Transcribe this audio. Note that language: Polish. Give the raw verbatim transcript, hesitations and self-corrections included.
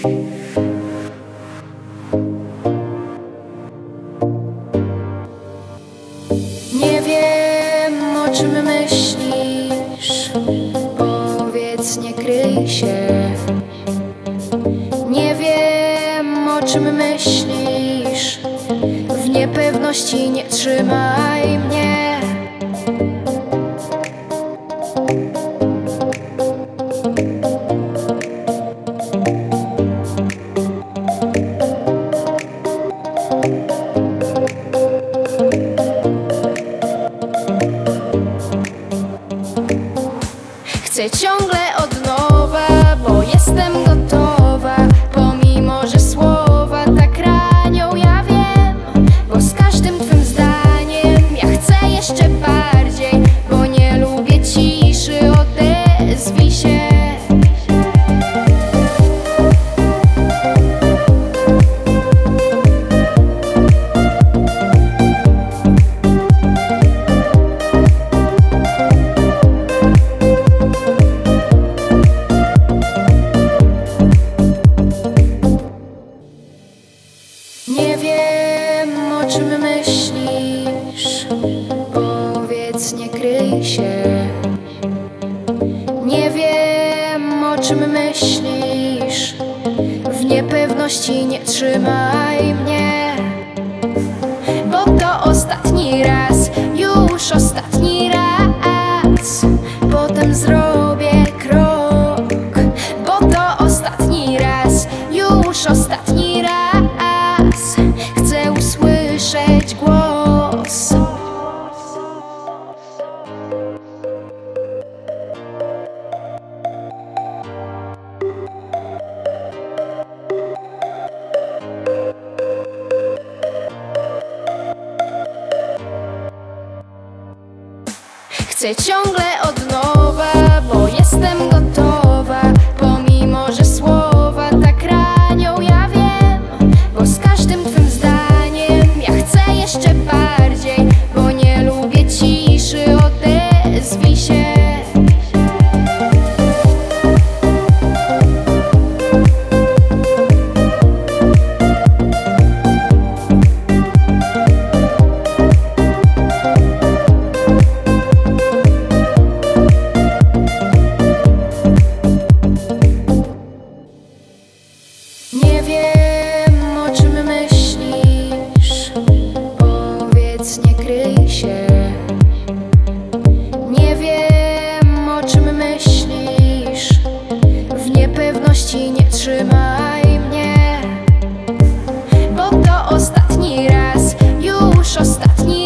Nie wiem, o czym myślisz, powiedz, nie kryj się. Nie wiem, o czym myślisz, w niepewności nie trzymaj mnie. Chcę ciągle od nowa, bo jestem gotowa, pomimo że słowa tak ranią, ja wiem. Bo z każdym twym zdaniem ja chcę jeszcze bardziej, bo nie lubię ciszy, odezwij się. Nie wiem, o czym myślisz, powiedz, nie kryj się. Nie wiem, o czym myślisz, w niepewności nie trzymaj mnie. Bo to ostatni raz, już ostatni raz, potem zrobię krok. Bo to ostatni raz, już ostatni raz, chcę usłyszeć głos. Chcę ciągle od nowa, bo jestem gotowa, pomimo że słowa tak ranią, ja wiem. Bo z każdym twym zdaniem ja chcę jeszcze bardziej, bo nie lubię ciszy, odezwij się. Nie wiem, o czym myślisz, powiedz, nie kryj się. Nie wiem, o czym myślisz, w niepewności nie trzymaj mnie. Bo to ostatni raz, już ostatni